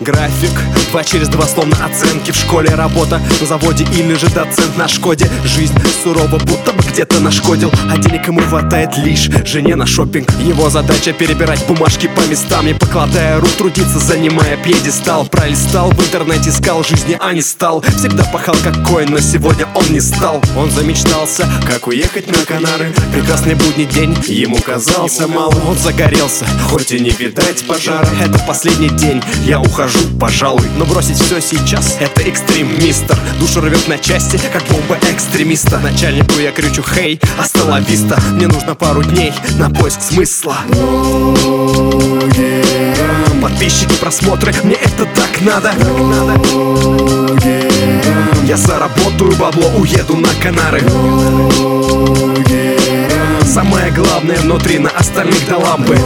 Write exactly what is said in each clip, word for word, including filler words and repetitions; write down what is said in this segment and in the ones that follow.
График два через два, словно оценки в школе. Работа на заводе или же доцент на Шкоде. Жизнь сурова, будто бы где-то нашкодил, а денег ему хватает лишь жене на шопинг. Его задача перебирать бумажки по местам, не покладая рук, трудиться, занимая пьедестал. Пролистал в интернете, искал жизни, а не стал. Всегда пахал как коин, но сегодня он не стал. Он замечтался, как уехать на Канары. Прекрасный будний день ему казался мало. Он загорелся, хоть и не видать пожара. Это последний день, я ухожу, пожалуй. Но бросить все сейчас — это экстрим, мистер. Душу рвет на части, как бомба экстремиста. Начальнику я кричу: хей, астала виста. Мне нужно пару дней на поиск смысла. Подписчики, просмотры, мне это так надо. Я заработаю бабло, уеду на Канары. Самое главное внутри, на остальных до лампы.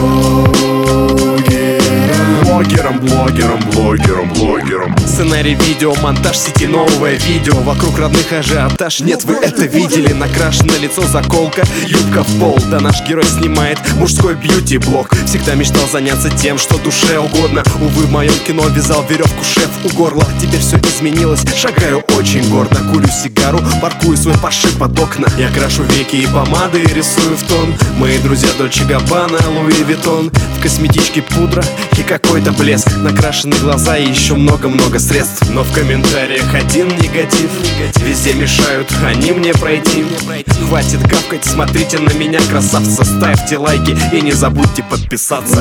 Блогером, блогером, блогером, блогером. Сценарий, видео, монтаж сети, новое видео. Вокруг родных ажиотаж, нет, вы это видели. Накрашено лицо, заколка, юбка в пол. Да наш герой снимает мужской бьюти-блог. Всегда мечтал заняться тем, что душе угодно. Увы, в моем кино вязал веревку шеф у горла. Теперь все изменилось, шагаю очень гордо. Курю сигару, паркую свой Порше под окна. Я крашу веки и помады, рисую в тон. Мои друзья Дольче Габбана, Луи Виттон. В косметичке пудра и какой-то блеск, накрашены глаза и еще много-много средств. Но в комментариях один негатив. Везде мешают они мне пройти. Хватит гавкать, смотрите на меня, красавца. Ставьте лайки и не забудьте подписаться.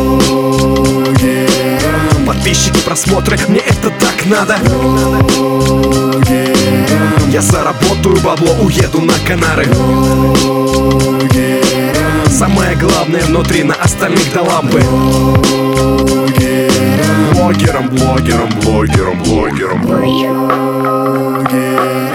Подписчики, просмотры, мне это так надо. Я заработаю бабло, уеду на Канары. Самое главное внутри, на остальных до лампы. Блогером, блогером, блогером, блогером.